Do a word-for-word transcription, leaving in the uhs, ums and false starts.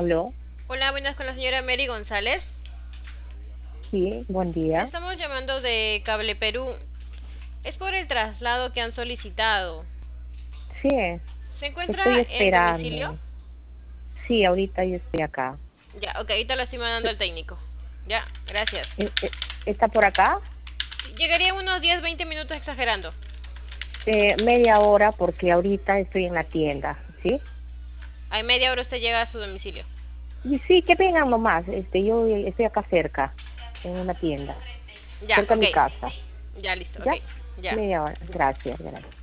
¿Aló? Hola, buenas con la señora Mary González. Sí, buen día. Estamos llamando de Cable Perú. Es por el traslado que han solicitado. Sí, ¿Se encuentra estoy en domicilio? esperando. Sí, ahorita yo estoy acá. Ya, ok, ahorita lo estoy mandando al técnico. Ya, gracias. ¿E- e- ¿Está por acá? Llegaría en unos diez, veinte minutos exagerando. Eh, media hora porque ahorita estoy en la tienda, ¿sí? A media hora usted llega a su domicilio. Y sí, que vengan nomás. Este, yo estoy acá cerca, en una tienda, Ya, cerca de ok. mi casa. Ya, listo, ok. ¿Ya? Ya. Media hora. Gracias, gracias.